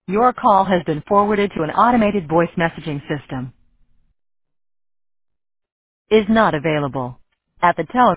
Your call has been forwarded to an automated voice messaging system. Is not available. At the tone.